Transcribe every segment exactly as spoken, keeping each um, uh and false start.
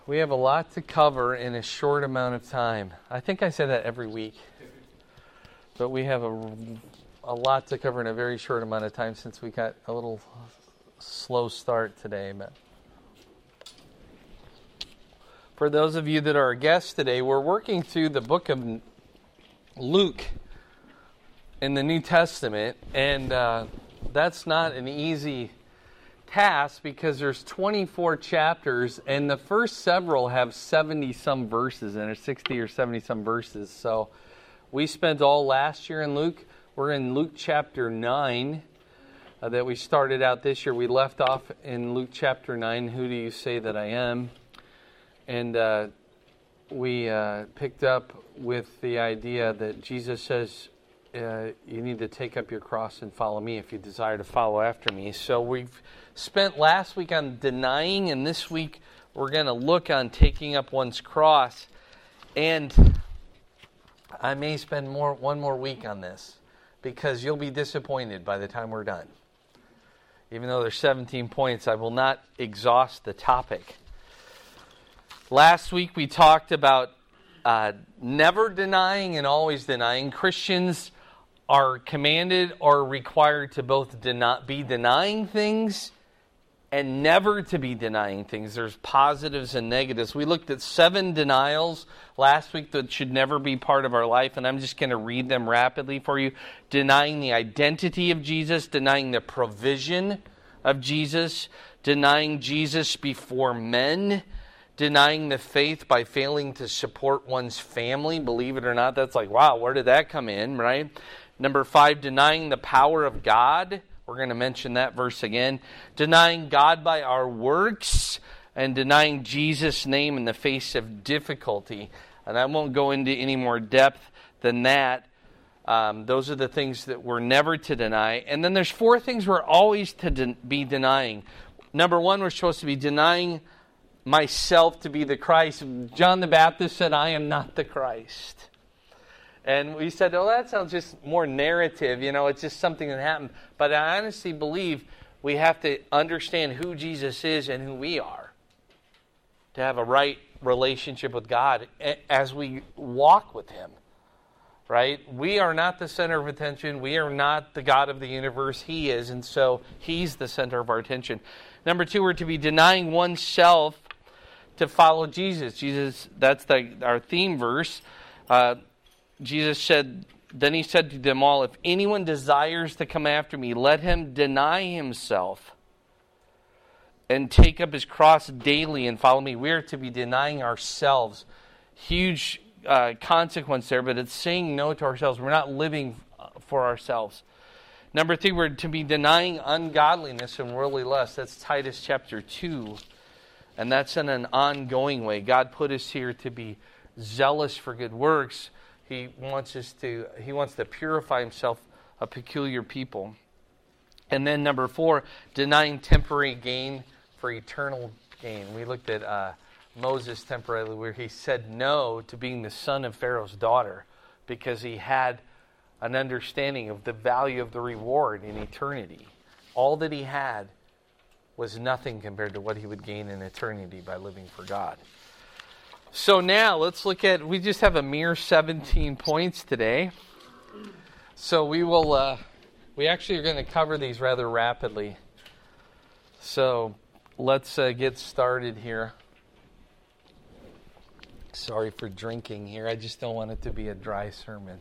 We have a lot to cover in a short amount of time. I think I say that every week. But we have a, a lot to cover in a very short amount of time since we got a little slow start today. But for those of you that are our guests today, we're working through the book of Luke in the New Testament. And uh, that's not an easy task because there's twenty-four chapters and the first several have seventy some verses and there's sixty or seventy some verses. So we spent all last year in Luke. We're in Luke chapter nine uh, that we started out this year. We left off in Luke chapter nine, who do you say that I am? And uh, we uh, picked up with the idea that Jesus says, uh, you need to take up your cross and follow me if you desire to follow after me. So we've spent last week on denying, and this week we're going to look on taking up one's cross. And I may spend more one more week on this because you'll be disappointed by the time we're done. Even though there's seventeen points, I will not exhaust the topic. Last week we talked about uh, never denying and always denying. Christians are commanded or required to both deny, be denying things and never to be denying things. There's positives and negatives. We looked at seven denials last week that should never be part of our life, and I'm just going to read them rapidly for you. Denying the identity of Jesus, denying the provision of Jesus, denying Jesus before men, denying the faith by failing to support one's family. Believe it or not, that's like, wow, where did that come in, right? Number five, denying the power of God. We're going to mention that verse again. Denying God by our works and denying Jesus' name in the face of difficulty. And I won't go into any more depth than that. Um, those are the things that we're never to deny. And then there's four things we're always to de- be denying. Number one, we're supposed to be denying myself to be the Christ. John the Baptist said, I am not the Christ. And we said, oh, that sounds just more narrative. You know, it's just something that happened. But I honestly believe we have to understand who Jesus is and who we are to have a right relationship with God as we walk with Him. Right? We are not the center of attention. We are not the God of the universe. He is. And so He's the center of our attention. Number two, we're to be denying oneself to follow Jesus. Jesus, that's the, our theme verse. Uh, Jesus said, then He said to them all, if anyone desires to come after me, let him deny himself and take up his cross daily and follow me. We are to be denying ourselves. Huge uh, consequence there, but it's saying no to ourselves. We're not living for ourselves. Number three, we're to be denying ungodliness and worldly lust. That's Titus chapter two. And that's in an ongoing way. God put us here to be zealous for good works. He wants us to, He wants to purify Himself a peculiar people. And then number four, denying temporary gain for eternal gain. We looked at uh, Moses temporarily where he said no to being the son of Pharaoh's daughter because he had an understanding of the value of the reward in eternity. All that he had was nothing compared to what he would gain in eternity by living for God. So now let's look at, we just have a mere seventeen points today. So we will, uh, we actually are going to cover these rather rapidly. So let's uh, get started here. Sorry for drinking here. I just don't want it to be a dry sermon.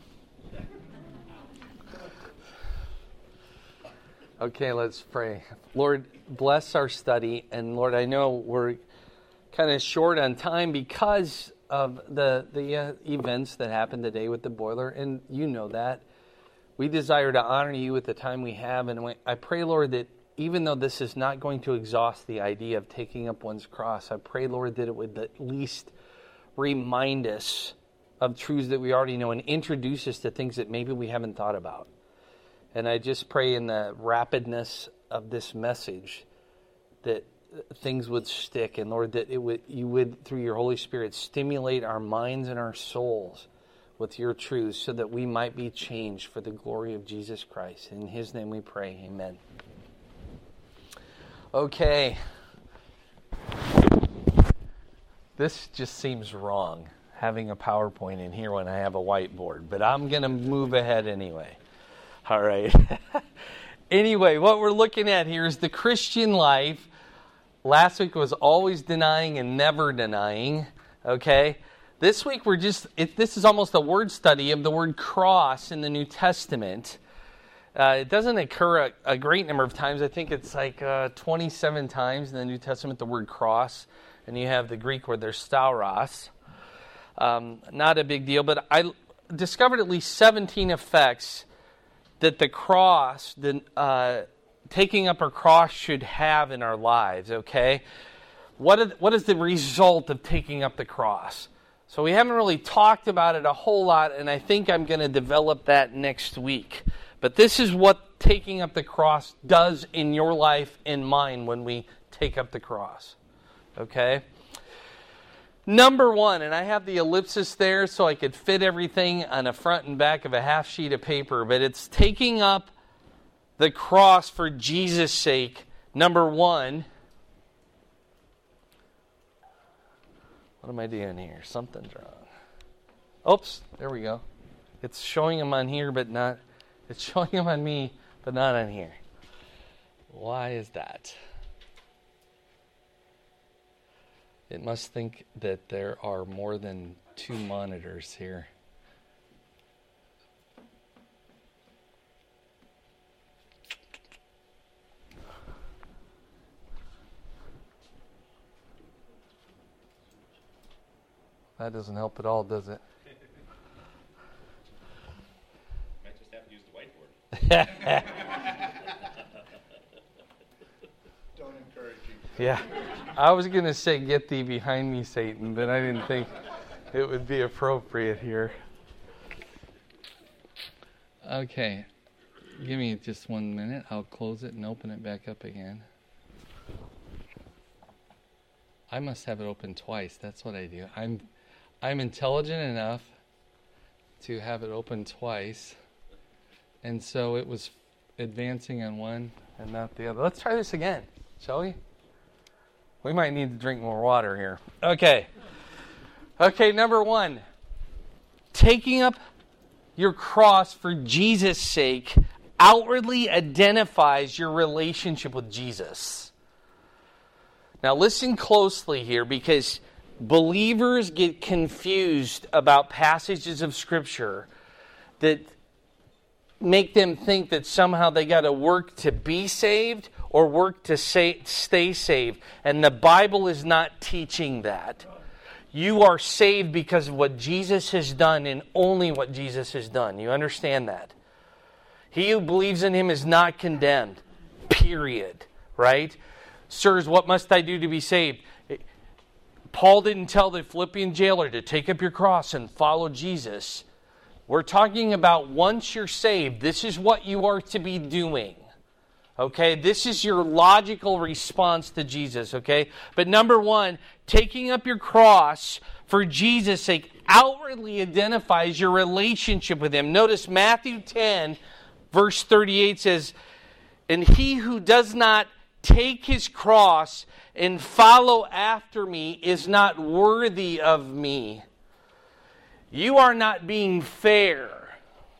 Okay, let's pray. Lord, bless our study. And Lord, I know we're kind of short on time because of the the uh, events that happened today with the boiler, and you know that. We desire to honor you with the time we have, and I pray, Lord, that even though this is not going to exhaust the idea of taking up one's cross, I pray, Lord, that it would at least remind us of truths that we already know and introduce us to things that maybe we haven't thought about. And I just pray in the rapidness of this message that things would stick, and Lord, that it would you would, through your Holy Spirit, stimulate our minds and our souls with your truths so that we might be changed for the glory of Jesus Christ. In His name we pray. Amen. Okay. this just seems wrong, having a PowerPoint in here when I have a whiteboard. But I'm going to move ahead anyway. All right. Anyway, what we're looking at here is the Christian life. Last week was always denying and never denying. Okay? This week we're just, it, this is almost a word study of the word cross in the New Testament. Uh, it doesn't occur a, a great number of times. I think it's like uh, twenty-seven times in the New Testament, the word cross. And you have the Greek word there, stauros. Um, not a big deal, but I discovered at least seventeen effects that the cross, the, uh, taking up our cross should have in our lives, okay? What is, what is the result of taking up the cross? So we haven't really talked about it a whole lot, and I think I'm going to develop that next week. But this is what taking up the cross does in your life and mine when we take up the cross, okay? Number one, and I have the ellipsis there so I could fit everything on the front and back of a half sheet of paper, but it's taking up the cross for Jesus' sake. Number one, what am I doing here? Something's wrong. Oops, there we go. It's showing them on here, but not, it's showing them on me, but not on here. Why is that? It must think that there are more than two monitors here. That doesn't help at all, does it? Might just have to use the whiteboard. Don't encourage you. Yeah. I was going to say, get thee behind me, Satan, but I didn't think it would be appropriate here. Okay. Give me just one minute. I'll close it and open it back up again. I must have it open twice. That's what I do. I'm I'm intelligent enough to have it open twice. And so it was advancing on one and not the other. Let's try this again, shall we? We might need to drink more water here. Okay. Okay, number one. Taking up your cross for Jesus' sake outwardly identifies your relationship with Jesus. Now listen closely here, because believers get confused about passages of Scripture that make them think that somehow they got to work to be saved or work to say, stay saved. And the Bible is not teaching that. You are saved because of what Jesus has done and only what Jesus has done. You understand that? He who believes in Him is not condemned. Period. Right? Sirs, what must I do to be saved? Paul didn't tell the Philippian jailer to take up your cross and follow Jesus. We're talking about once you're saved, this is what you are to be doing. Okay, this is your logical response to Jesus, okay? But number one, taking up your cross for Jesus' sake outwardly identifies your relationship with Him. Notice Matthew ten, verse thirty-eight says, "And he who does not take his cross and follow after me is not worthy of me." You are not being fair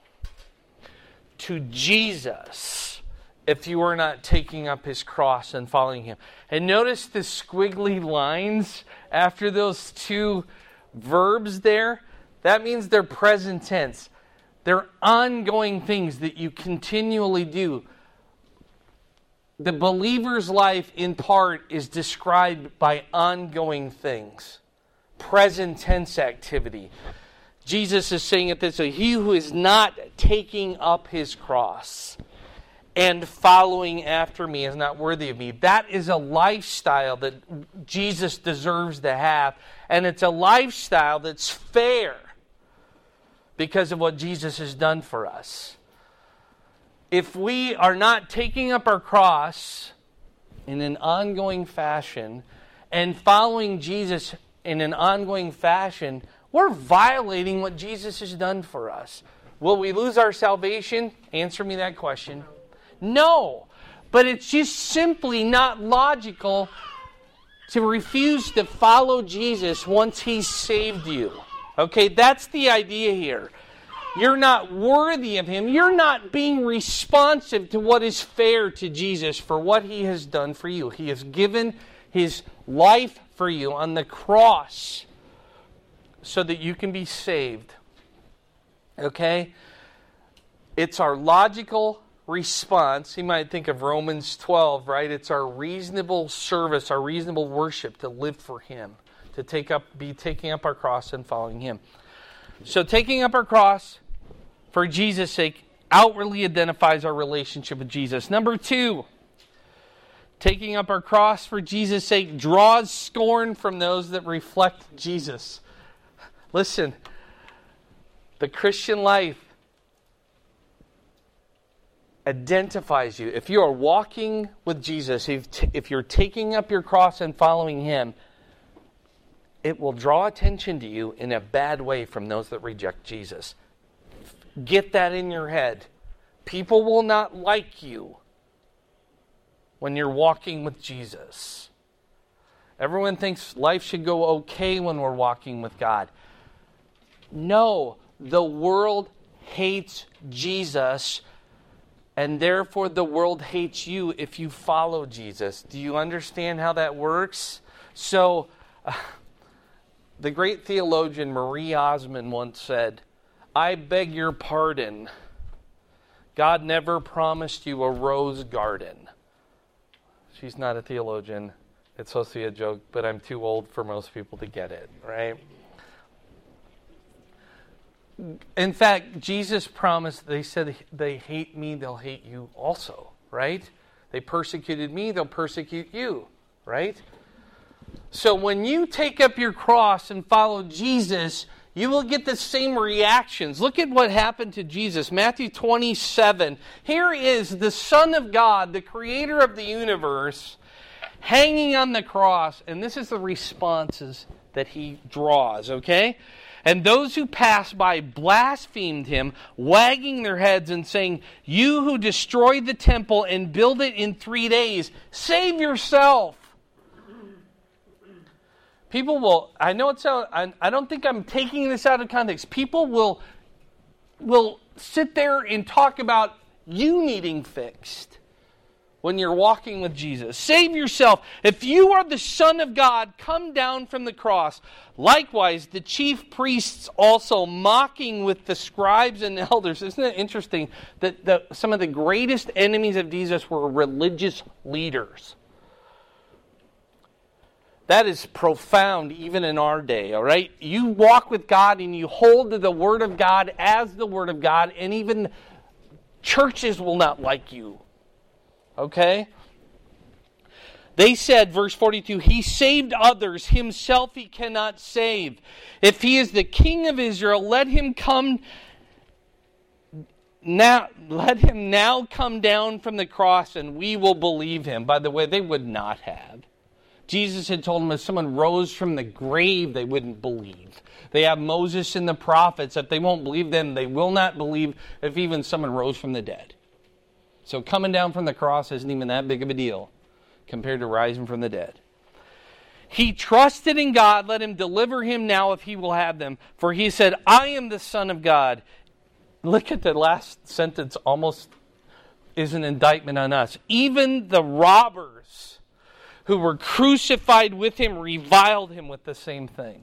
to Jesus if you are not taking up His cross and following Him. And notice the squiggly lines after those two verbs there. That means they're present tense. They're ongoing things that you continually do. The believer's life, in part, is described by ongoing things. Present tense activity. Jesus is saying it this way: he who is not taking up his cross and following after me is not worthy of me. That is a lifestyle that Jesus deserves to have. And it's a lifestyle that's fair because of what Jesus has done for us. If we are not taking up our cross in an ongoing fashion and following Jesus in an ongoing fashion, we're violating what Jesus has done for us. Will we lose our salvation? Answer me that question. No. But it's just simply not logical to refuse to follow Jesus once He's saved you. Okay, that's the idea here. You're not worthy of Him. You're not being responsive to what is fair to Jesus for what He has done for you. He has given His life for you on the cross so that you can be saved. Okay? It's our logical response. You might think of Romans twelve, right? It's our reasonable service, our reasonable worship to live for Him, to take up, be taking up our cross and following Him. So taking up our cross for Jesus' sake outwardly identifies our relationship with Jesus. Number two, taking up our cross for Jesus' sake draws scorn from those that reflect Jesus. Listen, the Christian life identifies you. If you are walking with Jesus, if, t- if you're taking up your cross and following Him, it will draw attention to you in a bad way from those that reject Jesus. Get that in your head. People will not like you when you're walking with Jesus. Everyone thinks life should go okay when we're walking with God. No, the world hates Jesus, and therefore the world hates you if you follow Jesus. Do you understand how that works? So, uh, the great theologian Marie Osmond once said, "I beg your pardon. God never promised you a rose garden." She's not a theologian. It's supposed to be a joke, but I'm too old for most people to get it, right? In fact, Jesus promised, they said, they hate me, they'll hate you also, right? They persecuted me, they'll persecute you, right? So when you take up your cross and follow Jesus, you will get the same reactions. Look at what happened to Jesus. Matthew twenty-seven. Here is the Son of God, the creator of the universe, hanging on the cross. And this is the responses that He draws, okay? "And those who passed by blasphemed Him, wagging their heads and saying, 'You who destroyed the temple and build it in three days, save yourself.'" People will, I know it's out, I, I don't think I'm taking this out of context. People will, will sit there and talk about you needing fixed when you're walking with Jesus. Save yourself. If you are the Son of God, come down from the cross. Likewise, the chief priests also mocking with the scribes and elders. Isn't it interesting that the, some of the greatest enemies of Jesus were religious leaders? That is profound even in our day, all right? You walk with God and you hold to the Word of God as the Word of God, and even churches will not like you, okay? They said, verse forty-two, "He saved others, Himself He cannot save. If He is the King of Israel, let Him come now, let Him now come down from the cross and we will believe Him." By the way, they would not have. Jesus had told them if someone rose from the grave, they wouldn't believe. They have Moses and the prophets. If they won't believe them, they will not believe if even someone rose from the dead. So coming down from the cross isn't even that big of a deal compared to rising from the dead. "He trusted in God. Let Him deliver him now if He will have them. For He said, 'I am the Son of God.'" Look at the last sentence, almost is an indictment on us. "Even the robbers who were crucified with Him reviled Him with the same thing."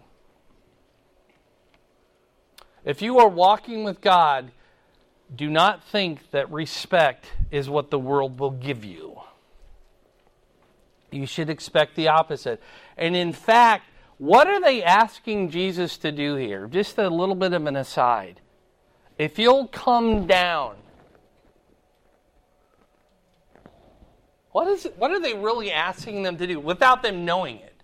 If you are walking with God, do not think that respect is what the world will give you. You should expect the opposite. And in fact, what are they asking Jesus to do here? Just a little bit of an aside. If you'll come down, What is it, what are they really asking them to do without them knowing it?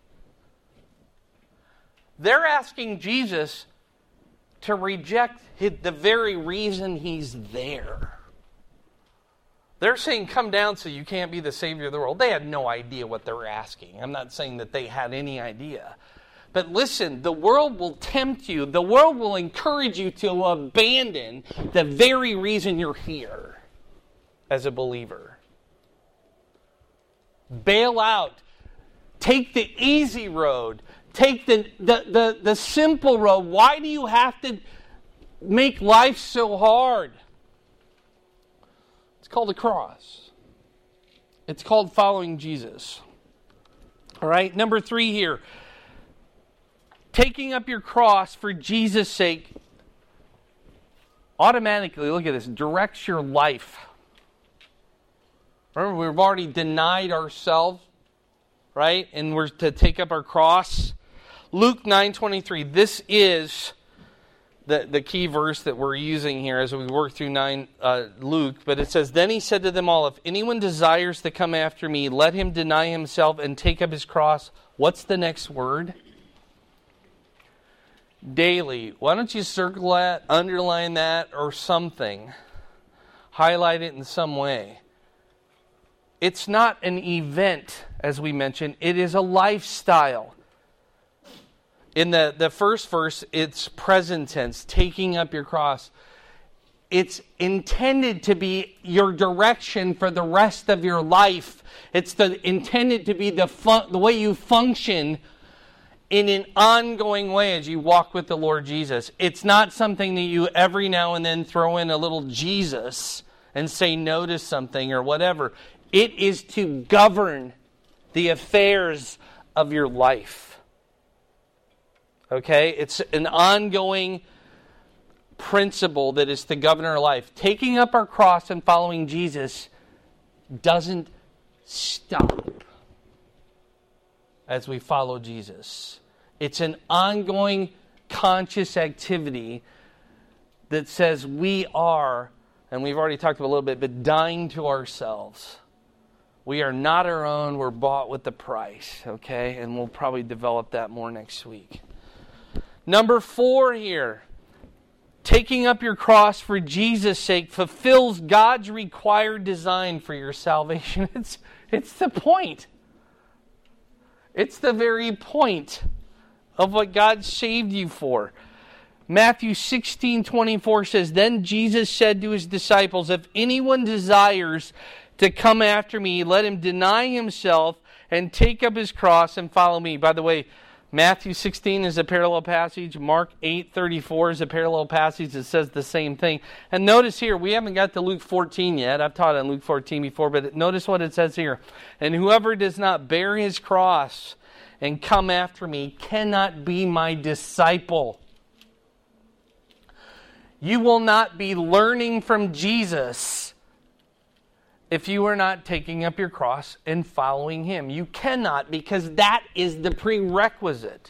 They're asking Jesus to reject his, the very reason He's there. They're saying, "Come down so you can't be the Savior of the world." They had no idea what they were asking. I'm not saying that they had any idea. But listen, the world will tempt you. The world will encourage you to abandon the very reason you're here as a believer. Bail out. Take the easy road. Take the, the, the, the simple road. Why do you have to make life so hard? It's called a cross. It's called following Jesus. All right, number three here. Taking up your cross for Jesus' sake automatically, look at this, directs your life. Remember, we've already denied ourselves, right? And we're to take up our cross. Luke nine twenty-three. This is the, the key verse that we're using here as we work through nine uh, Luke. But it says, Then he said to them all, if anyone desires to come after me, let him deny himself and take up his cross. What's the next word? Daily. Why don't you circle that, underline that, or something? Highlight it in some way. It's not an event, as we mentioned. It is a lifestyle. In the, the first verse, it's present tense, taking up your cross. It's intended to be your direction for the rest of your life. It's the, intended to be the fun, the way you function in an ongoing way as you walk with the Lord Jesus. It's not something that you every now and then throw in a little Jesus and say no to something or whatever. It is to govern the affairs of your life. Okay? It's an ongoing principle that is to govern our life. Taking up our cross and following Jesus doesn't stop as we follow Jesus. It's an ongoing conscious activity that says we are, and we've already talked about a little bit, but dying to ourselves. We are not our own. We're bought with the price, okay? And we'll probably develop that more next week. Number four here. Taking up your cross for Jesus' sake fulfills God's required design for your salvation. It's, it's the point. It's the very point of what God saved you for. Matthew sixteen twenty-four says, Then Jesus said to his disciples, If anyone desires to come after me, let him deny himself and take up his cross and follow me. By the way, Matthew sixteen is a parallel passage. Mark eight thirty-four is a parallel passage that says the same thing. And notice here, we haven't got to Luke fourteen yet. I've taught on Luke fourteen before, but notice what it says here. And whoever does not bear his cross and come after me cannot be my disciple. You will not be learning from Jesus if you are not taking up your cross and following him. You cannot, because that is the prerequisite.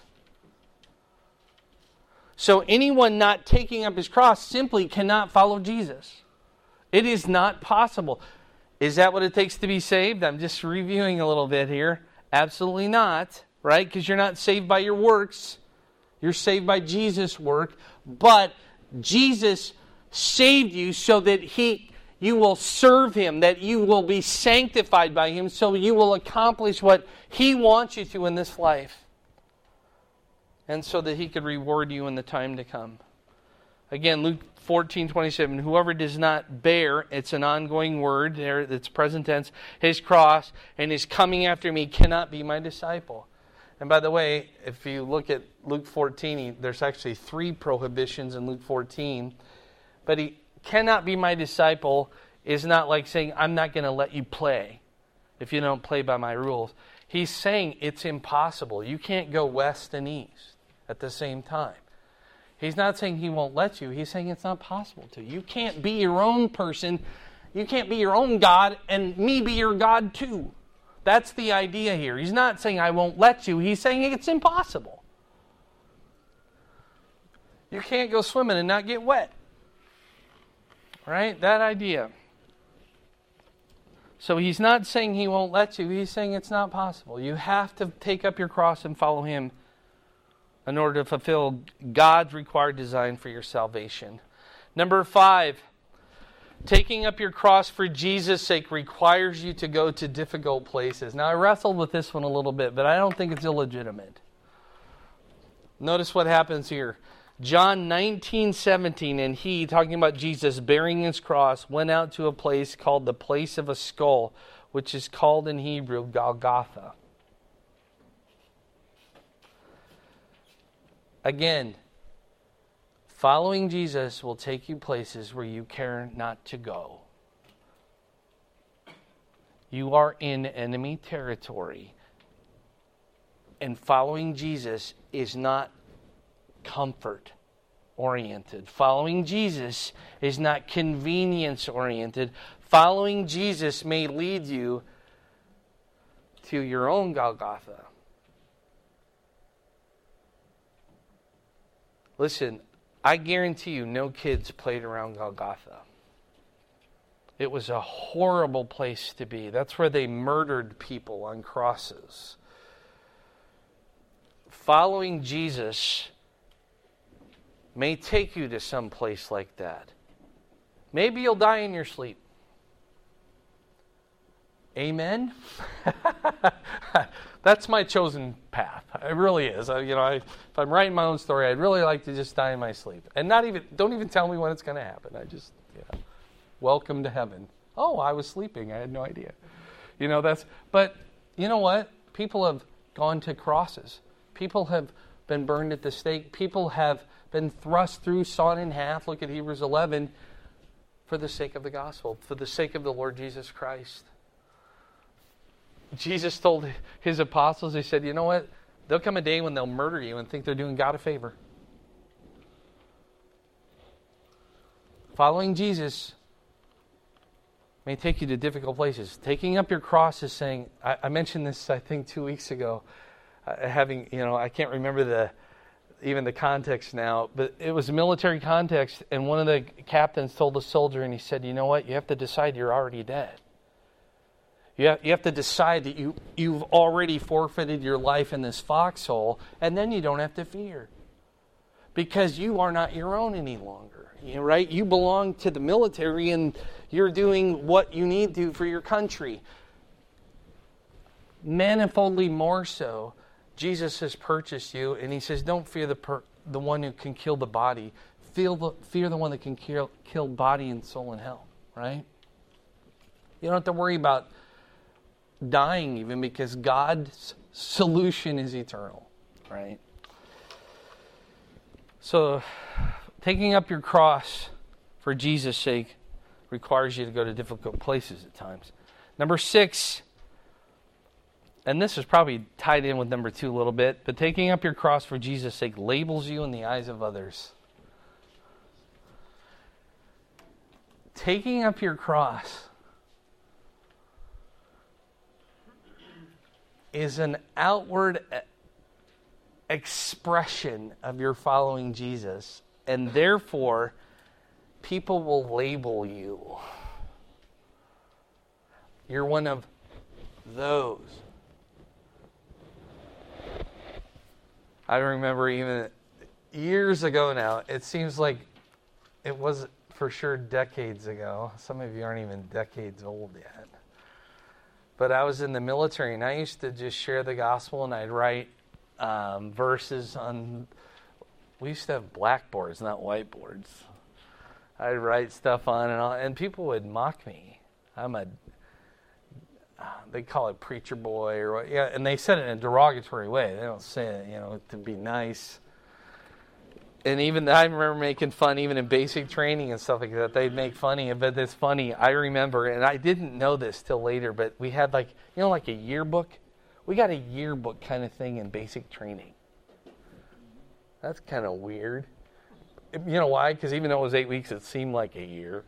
So anyone not taking up his cross simply cannot follow Jesus. It is not possible. Is that what it takes to be saved? I'm just reviewing a little bit here. Absolutely not, right? Because you're not saved by your works. You're saved by Jesus' work. But Jesus saved you so that he... you will serve him, that you will be sanctified by him, so you will accomplish what he wants you to in this life. And so that he could reward you in the time to come. Again, Luke fourteen twenty-seven, whoever does not bear, it's an ongoing word there that's present tense, his cross and is coming after me cannot be my disciple. And by the way, if you look at Luke fourteen, there's actually three prohibitions in Luke fourteen. But he cannot be my disciple is not like saying, I'm not going to let you play if you don't play by my rules. He's saying it's impossible. You can't go west and east at the same time. He's not saying he won't let you. He's saying it's not possible to. You can't be your own person. You can't be your own God and me be your God too. That's the idea here. He's not saying I won't let you. He's saying it's impossible. You can't go swimming and not get wet. Right? That idea. So he's not saying he won't let you. He's saying it's not possible. You have to take up your cross and follow him in order to fulfill God's required design for your salvation. Number five, taking up your cross for Jesus' sake requires you to go to difficult places. Now, I wrestled with this one a little bit, but I don't think it's illegitimate. Notice what happens here. John nineteen seventeen, and he, talking about Jesus bearing his cross, went out to a place called the place of a skull, which is called in Hebrew Golgotha. Again, following Jesus will take you places where you care not to go. You are in enemy territory. And following Jesus is not comfort oriented. Following Jesus is not convenience oriented. Following Jesus may lead you to your own Golgotha. Listen, I guarantee you no kids played around Golgotha. It was a horrible place to be. That's where they murdered people on crosses. Following Jesus may take you to some place like that. Maybe you'll die in your sleep. Amen? That's my chosen path. It really is. I, you know, I, if I'm writing my own story, I'd really like to just die in my sleep. And not even, don't even tell me when it's going to happen. I just, yeah. Welcome to heaven. Oh, I was sleeping. I had no idea. You know, that's, but you know what? People have gone to crosses. People have been burned at the stake. People have been thrust through, sawn in half. Look at Hebrews eleven. For the sake of the gospel, for the sake of the Lord Jesus Christ. Jesus told his apostles, he said, you know what? There'll come a day when they'll murder you and think they're doing God a favor. Following Jesus may take you to difficult places. Taking up your cross is saying, I, I mentioned this, I think, two weeks ago. Uh, having, you know, I can't remember the even the context now, but it was a military context, and one of the captains told the soldier, and he said, you know what? You have to decide you're already dead. You have, you have to decide that you, you've already forfeited your life in this foxhole, and then you don't have to fear. Because you are not your own any longer. You know, right? You belong to the military, and you're doing what you need to for your country. Manifoldly more so, Jesus has purchased you, and he says, don't fear the per- the one who can kill the body. Fear the, fear the one that can kill, kill body and soul in hell, right? You don't have to worry about dying even, because God's solution is eternal, right? So, taking up your cross for Jesus' sake requires you to go to difficult places at times. Number six, and this is probably tied in with number two a little bit, but taking up your cross for Jesus' sake labels you in the eyes of others. Taking up your cross is an outward expression of your following Jesus, and therefore people will label you. You're one of those. I remember even years ago now, it seems like it was for sure decades ago. Some of you aren't even decades old yet. But I was in the military, and I used to just share the gospel, and I'd write um, verses on, we used to have blackboards, not whiteboards. I'd write stuff on and on, and people would mock me. I'm a, they call it preacher boy, or what, yeah, and they said it in a derogatory way. They don't say it, you know, to be nice. And even I remember making fun, even in basic training and stuff like that, they'd make funny of it. It's funny. I remember, and I didn't know this till later, but we had like, you know, like a yearbook. We got a yearbook kind of thing in basic training. That's kind of weird. You know why? Because even though it was eight weeks, it seemed like a year.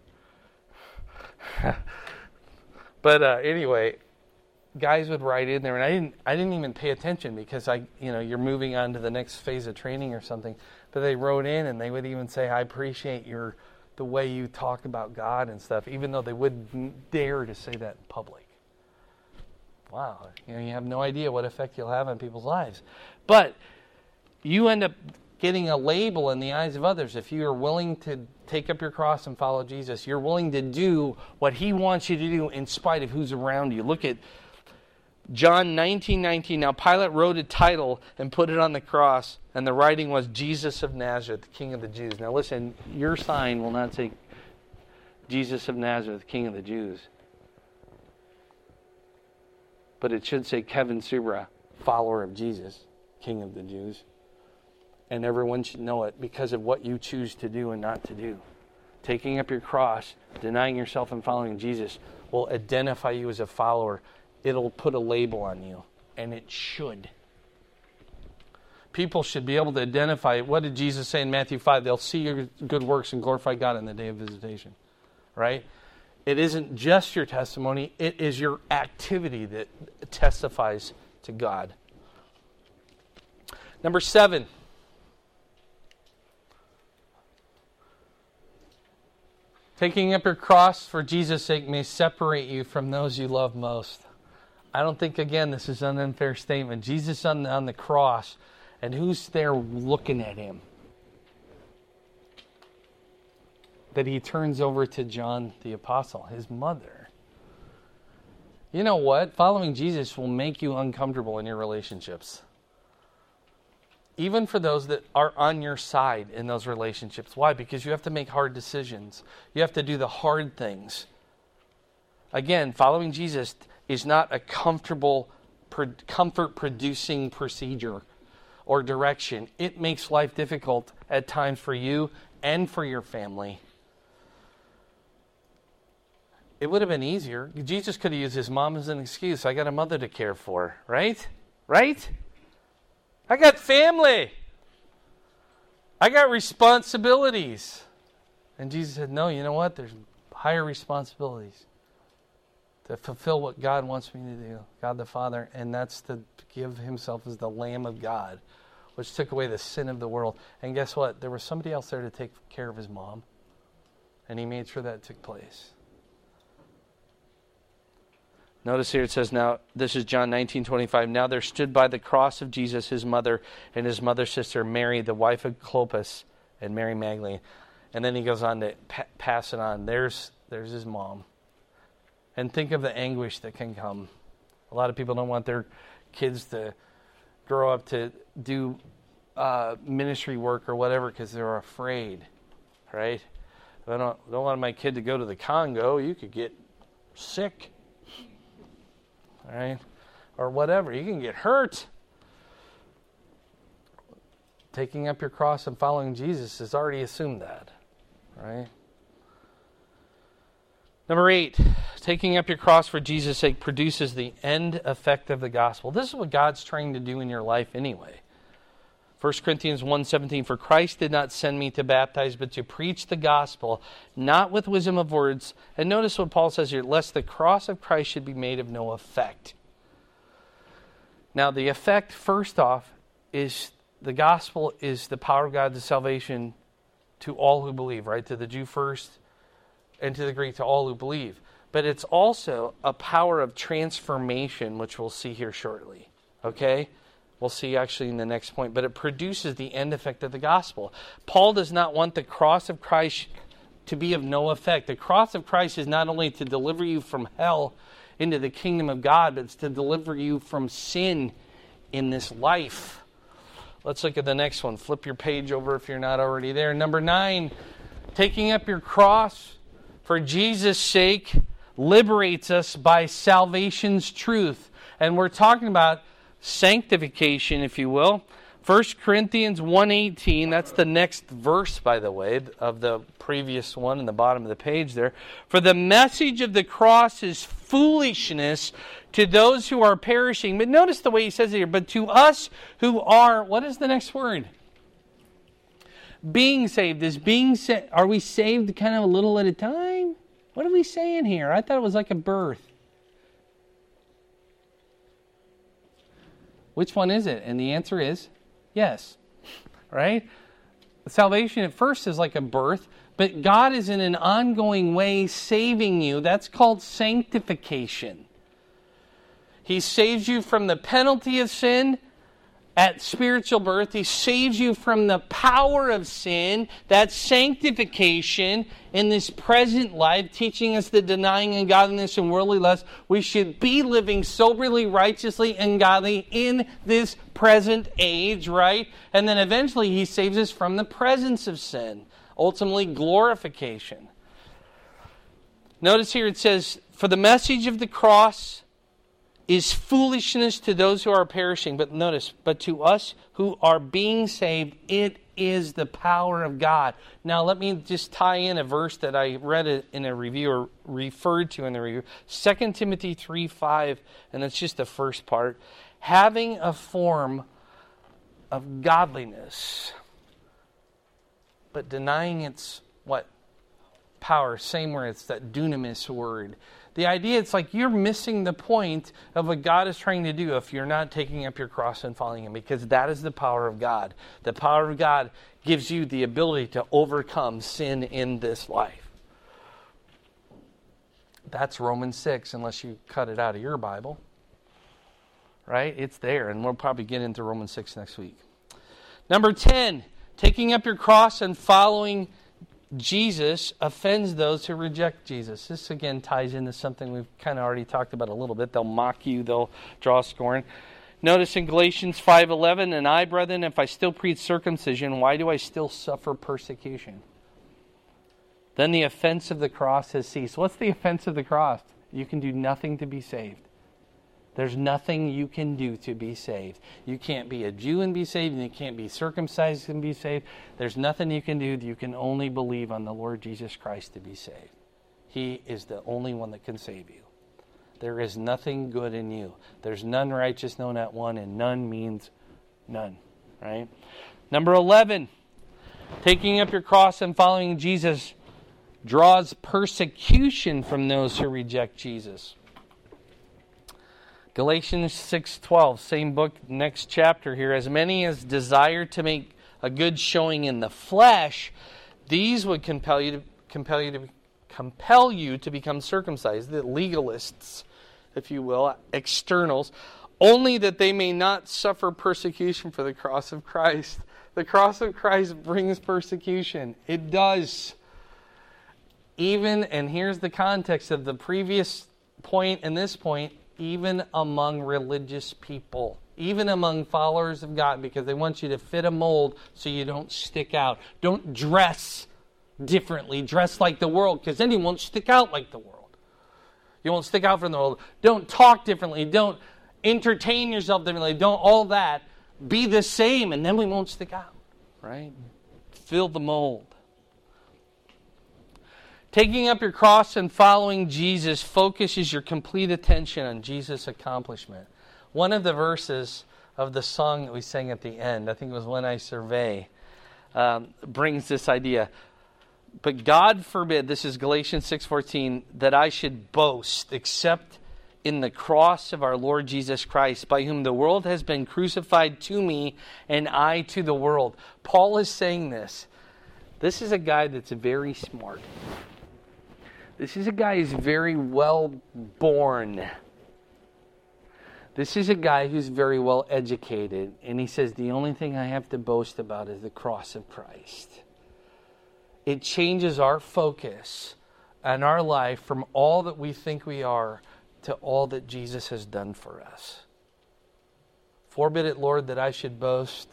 But uh, anyway, guys would write in there, and I didn't. I didn't even pay attention because I, you know, you're moving on to the next phase of training or something. But they wrote in, and they would even say, "I appreciate your the way you talk about God and stuff," even though they wouldn't dare to say that in public. Wow, you know, you have no idea what effect you'll have on people's lives. But you end up getting a label in the eyes of others. If you are willing to take up your cross and follow Jesus, you're willing to do what he wants you to do in spite of who's around you. Look at John nineteen nineteen. Now Pilate wrote a title and put it on the cross, and the writing was Jesus of Nazareth, the King of the Jews. Now listen, your sign will not say Jesus of Nazareth, King of the Jews. But it should say Kevin Subra, follower of Jesus, King of the Jews. and everyone should know it because of what you choose to do and not to do. Taking up your cross, denying yourself and following Jesus will identify you as a follower. It'll put a label on you, and it should. People should be able to identify. What did Jesus say in Matthew five? They'll see your good works and glorify God in the day of visitation. Right? It isn't just your testimony. It is your activity that testifies to God. Number seven. Taking up your cross for Jesus' sake may separate you from those you love most. I don't think, again, this is an unfair statement. Jesus on the, on the cross, and who's there looking at him? That he turns over to John the Apostle, his mother. You know what? Following Jesus will make you uncomfortable in your relationships. Even for those that are on your side in those relationships. Why? Because you have to make hard decisions. You have to do the hard things. Again, following Jesus is not a comfortable, comfort-producing procedure or direction. It makes life difficult at times for you and for your family. It would have been easier. Jesus could have used his mom as an excuse. I got a mother to care for, right? Right? I got family. I got responsibilities. And Jesus said, no, you know what? There's higher responsibilities to fulfill what God wants me to do, God the Father, and that's to give himself as the Lamb of God, which took away the sin of the world. And guess what? There was somebody else there to take care of his mom, and he made sure that took place. Notice here it says, now, this is John nineteen twenty-five. Now there stood by the cross of Jesus his mother and his mother's sister, Mary, the wife of Clopas, and Mary Magdalene. And then he goes on to pa- pass it on. There's, there's his mom. And think of the anguish that can come. A lot of people don't want their kids to grow up to do uh, ministry work or whatever because they're afraid, right? I don't, don't want my kid to go to the Congo. You could get sick. All right, or whatever. You can get hurt. Taking up your cross and following Jesus has already assumed that, right? Number eight, taking up your cross for Jesus' sake produces the end effect of the gospel. This is what God's trying to do in your life anyway. First Corinthians one seventeen, for Christ did not send me to baptize, but to preach the gospel, not with wisdom of words. And notice what Paul says here, lest the cross of Christ should be made of no effect. Now the effect, first off, is the gospel is the power of God to salvation to all who believe, right? To the Jew first, and to the Greek, to all who believe. But it's also a power of transformation, which we'll see here shortly, okay? We'll see actually in the next point. But it produces the end effect of the gospel. Paul does not want the cross of Christ to be of no effect. The cross of Christ is not only to deliver you from hell into the kingdom of God, but it's to deliver you from sin in this life. Let's look at the next one. Flip your page over if you're not already there. Number nine, taking up your cross for Jesus' sake liberates us by salvation's truth. And we're talking about sanctification, if you will. First Corinthians one eighteen, that's the next verse, by the way, of the previous one in the bottom of the page there. For the message of the cross is foolishness to those who are perishing. But notice the way he says it here. But to us who are, what is the next word? Being saved. Is being sa- Are we saved kind of a little at a time? What are we saying here? I thought it was like a birth. Which one is it? And the answer is yes. Right? Salvation at first is like a birth, but God is in an ongoing way saving you. That's called sanctification. He saves you from the penalty of sin at spiritual birth. He saves you from the power of sin. That's sanctification in this present life, teaching us that denying ungodliness and worldly lust, we should be living soberly, righteously, and godly in this present age, right? And then eventually he saves us from the presence of sin. Ultimately, glorification. Notice here it says, for the message of the cross is foolishness to those who are perishing. But notice, but to us who are being saved, it is the power of God. Now let me just tie in a verse that I read it in a review, or referred to in the review. Second Timothy three five, and it's just the first part. Having a form of godliness, but denying its what? Power. Same word, it's that dunamis word. The idea, it's like you're missing the point of what God is trying to do if you're not taking up your cross and following Him, because that is the power of God. The power of God gives you the ability to overcome sin in this life. That's Romans six, unless you cut it out of your Bible. Right? It's there, and we'll probably get into Romans six next week. Number ten, taking up your cross and following Jesus offends those who reject Jesus. This again ties into something we've kind of already talked about a little bit. They'll mock you, they'll draw scorn. Notice in Galatians five eleven, and I, brethren, if I still preach circumcision, why do I still suffer persecution? Then the offense of the cross has ceased. What's the offense of the cross? You can do nothing to be saved. There's nothing you can do to be saved. You can't be a Jew and be saved, and you can't be circumcised and be saved. There's nothing you can do. You can only believe on the Lord Jesus Christ to be saved. He is the only one that can save you. There is nothing good in you. There's none righteous, no, not one, and none means none. Right? Number eleven, taking up your cross and following Jesus draws persecution from those who reject Jesus. Galatians six twelve, same book, next chapter here. As many as desire to make a good showing in the flesh, these would compel you to compel you to compel you to become circumcised. The legalists, if you will, externals, only that they may not suffer persecution for the cross of Christ. The cross of Christ brings persecution. It does. Even, and here's the context of the previous point and this point, even among religious people, even among followers of God, because they want you to fit a mold so you don't stick out. Don't dress differently. Dress like the world, because then you won't stick out like the world. You won't stick out from the world. Don't talk differently. Don't entertain yourself differently. Don't all that. Be the same, and then we won't stick out. Right? Fill the mold. Taking up your cross and following Jesus focuses your complete attention on Jesus' accomplishment. One of the verses of the song that we sang at the end, I think it was When I Survey, um, brings this idea. But God forbid, this is Galatians six fourteen, that I should boast except in the cross of our Lord Jesus Christ, by whom the world has been crucified to me and I to the world. Paul is saying this. This is a guy that's very smart. This is a guy who's very well born. This is a guy who's very well educated. And he says, the only thing I have to boast about is the cross of Christ. It changes our focus and our life from all that we think we are to all that Jesus has done for us. Forbid it, Lord, that I should boast.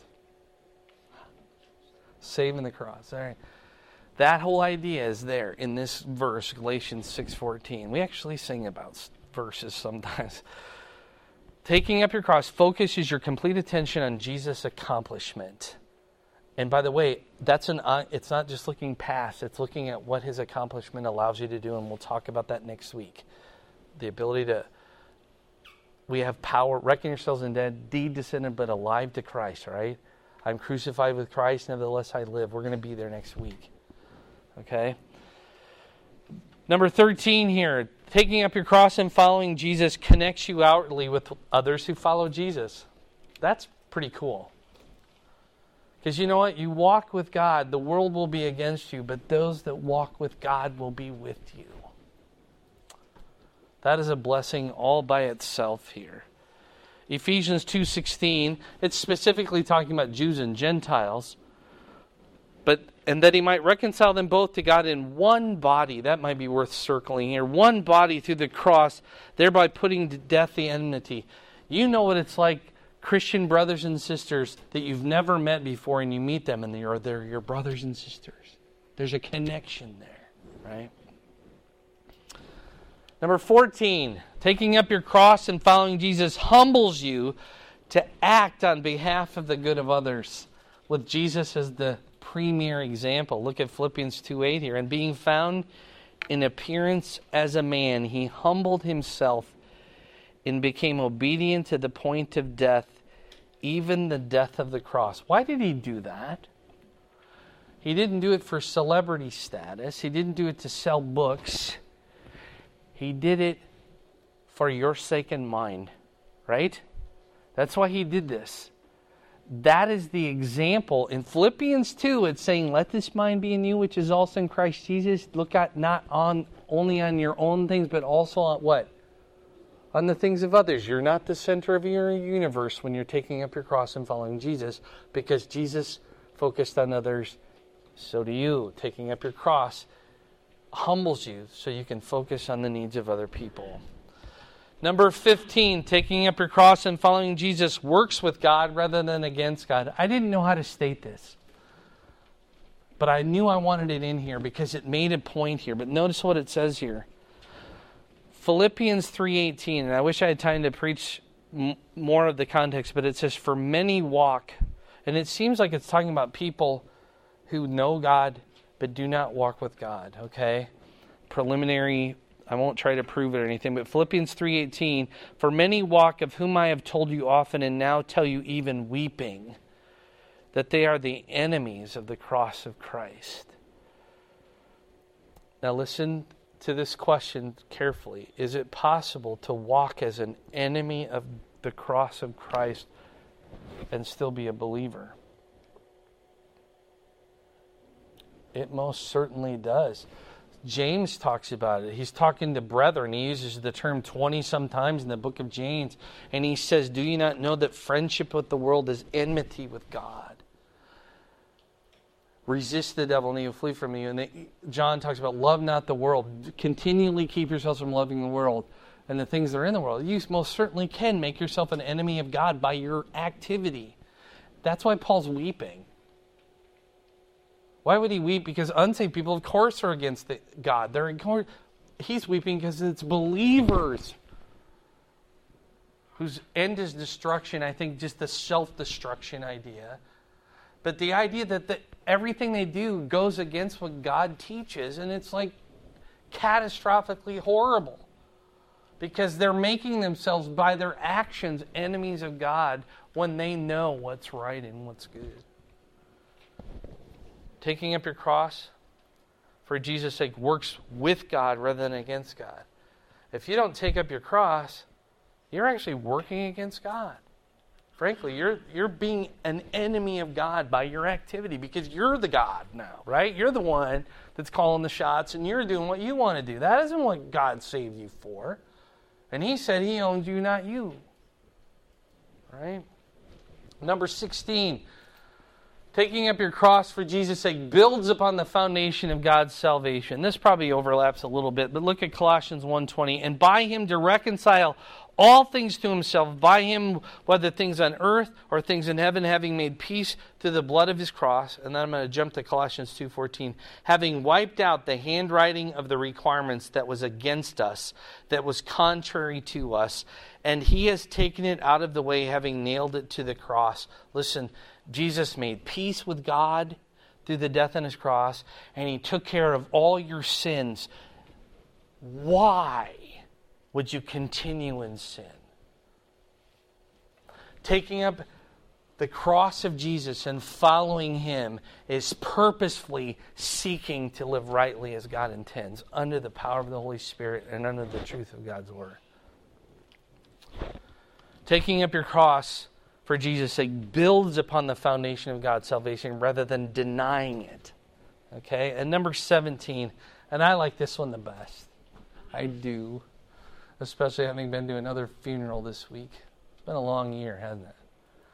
Saving the cross. All right. That whole idea is there in this verse, Galatians six fourteen. We actually sing about verses sometimes. Taking up your cross focuses your complete attention on Jesus' accomplishment. And by the way, that's an uh, it's not just looking past, it's looking at what His accomplishment allows you to do, and we'll talk about that next week. The ability to, we have power, reckon yourselves in dead, deed descended, but alive to Christ, right? I'm crucified with Christ, nevertheless I live. We're going to be there next week. Okay? Number thirteen here, taking up your cross and following Jesus connects you outwardly with others who follow Jesus. That's pretty cool. Because you know what? You walk with God, the world will be against you, but those that walk with God will be with you. That is a blessing all by itself here. Ephesians two sixteen, it's specifically talking about Jews and Gentiles. But and that He might reconcile them both to God in one body. That might be worth circling here. One body through the cross, thereby putting to death the enmity. You know what it's like, Christian brothers and sisters that you've never met before, and you meet them and they're, they're your brothers and sisters. There's a connection there, right? Number fourteen, taking up your cross and following Jesus humbles you to act on behalf of the good of others, with Jesus as the premier example. Look at Philippians two eight here. And being found in appearance as a man, he humbled himself and became obedient to the point of death, even the death of the cross. Why did he do that? He didn't do it for celebrity status. He didn't do it to sell books. He did it for your sake and mine, right? That's why he did this. That is the example. In Philippians two, it's saying, let this mind be in you, which is also in Christ Jesus. Look at not on only on your own things, but also on what? On the things of others. You're not the center of your universe when you're taking up your cross and following Jesus, because Jesus focused on others. So do you. Taking up your cross humbles you so you can focus on the needs of other people. Number fifteen, taking up your cross and following Jesus works with God rather than against God. I didn't know how to state this, but I knew I wanted it in here because it made a point here. But notice what it says here. Philippians three eighteen, and I wish I had time to preach m- more of the context, but it says, for many walk, and it seems like it's talking about people who know God but do not walk with God, okay? Preliminary, I won't try to prove it or anything, but Philippians three eighteen, for many walk, of whom I have told you often and now tell you even weeping, that they are the enemies of the cross of Christ. Now listen to this question carefully. Is it possible to walk as an enemy of the cross of Christ and still be a believer? It most certainly does. James talks about it. He's talking to brethren. He uses the term twenty sometimes in the book of James. And he says, do you not know that friendship with the world is enmity with God? Resist the devil and he will flee from you. And they, John talks about love not the world. Continually keep yourselves from loving the world and the things that are in the world. You most certainly can make yourself an enemy of God by your activity. That's why Paul's weeping. Why would he weep? Because unsaved people, of course, are against the, God. They're in, he's weeping because it's believers whose end is destruction. I think just the self-destruction idea. But the idea that the, everything they do goes against what God teaches, and it's like catastrophically horrible. Because they're making themselves, by their actions, enemies of God when they know what's right and what's good. Taking up your cross for Jesus' sake works with God rather than against God. If you don't take up your cross, you're actually working against God. Frankly, you're you're being an enemy of God by your activity because you're the God now, right? You're the one that's calling the shots and you're doing what you want to do. That isn't what God saved you for. And he said he owns you, not you. Right? Number sixteen. Taking up your cross for Jesus' sake builds upon the foundation of God's salvation. This probably overlaps a little bit, but look at Colossians one twenty. And by him to reconcile all things to himself, by him, whether things on earth or things in heaven, having made peace through the blood of his cross. And then I'm going to jump to Colossians two fourteen. Having wiped out the handwriting of the requirements that was against us, that was contrary to us, and he has taken it out of the way, having nailed it to the cross. Listen, Jesus made peace with God through the death on his cross, and he took care of all your sins. Why would you continue in sin? Taking up the cross of Jesus and following him is purposefully seeking to live rightly as God intends, under the power of the Holy Spirit and under the truth of God's word. Taking up your cross for Jesus' sake builds upon the foundation of God's salvation rather than denying it. Okay? And number seventeen, and I like this one the best. I do. Especially having been to another funeral this week. It's been a long year, hasn't it?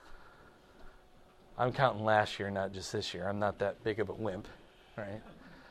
I'm counting last year, not just this year. I'm not that big of a wimp. Right?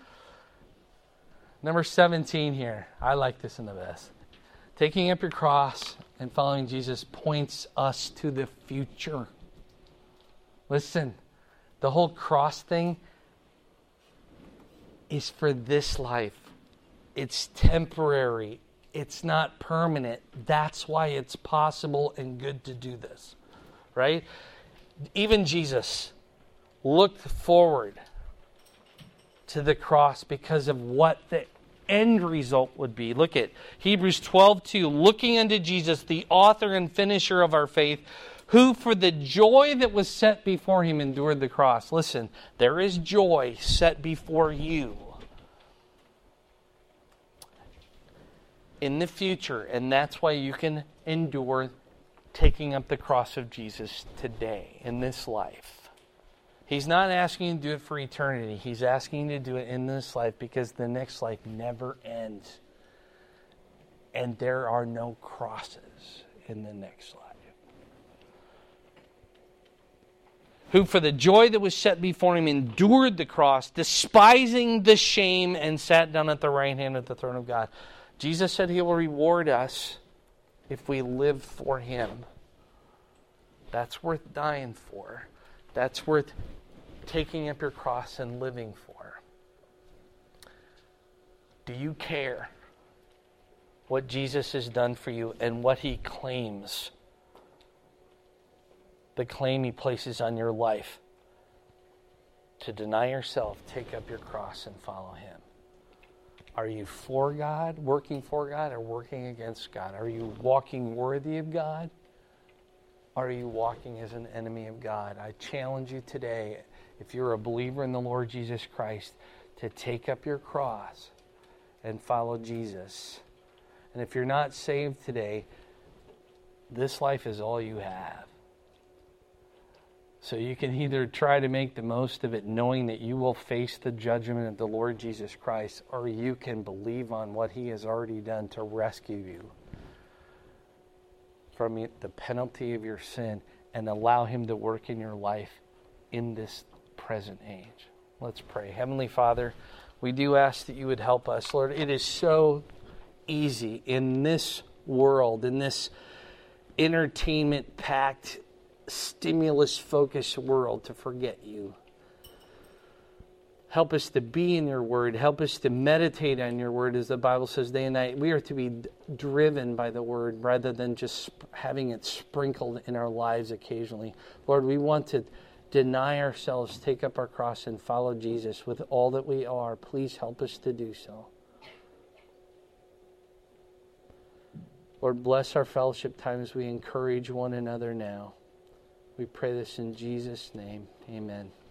Number seventeen here. I like this one the best. Taking up your cross and following Jesus points us to the future. Listen, the whole cross thing is for this life. It's temporary. it's not permanent. That's why it's possible and good to do this, right? Even Jesus looked forward to the cross because of what the end result would be. Look at Hebrews twelve two. Looking unto Jesus, the author and finisher of our faith, who for the joy that was set before him endured the cross. Listen, there is joy set before you in the future, and that's why you can endure taking up the cross of Jesus today, in this life. He's not asking you to do it for eternity. He's asking you to do it in this life because the next life never ends. And there are no crosses in the next life. Who for the joy that was set before him endured the cross, despising the shame, and sat down at the right hand of the throne of God. Jesus said he will reward us if we live for him. That's worth dying for. That's worth taking up your cross and living for. Do you care what Jesus has done for you and what he claims? The claim he places on your life to deny yourself, take up your cross, and follow him. Are you for God, working for God, or working against God? Are you walking worthy of God? Or are you walking as an enemy of God? I challenge you today, if you're a believer in the Lord Jesus Christ, to take up your cross and follow Jesus. And if you're not saved today, this life is all you have. So you can either try to make the most of it knowing that you will face the judgment of the Lord Jesus Christ, or you can believe on what he has already done to rescue you from the penalty of your sin and allow him to work in your life in this present age. Let's pray. Heavenly Father, we do ask that you would help us. Lord, it is so easy in this world, in this entertainment-packed, stimulus-focused world, to forget you. Help us to be in your word. Help us to meditate on your word, as the Bible says, day and night. We are to be driven by the word rather than just having it sprinkled in our lives occasionally. Lord, we want to deny ourselves, take up our cross, and follow Jesus with all that we are. Please help us to do so. Lord, bless our fellowship time as we encourage one another now. We pray this in Jesus' name. Amen.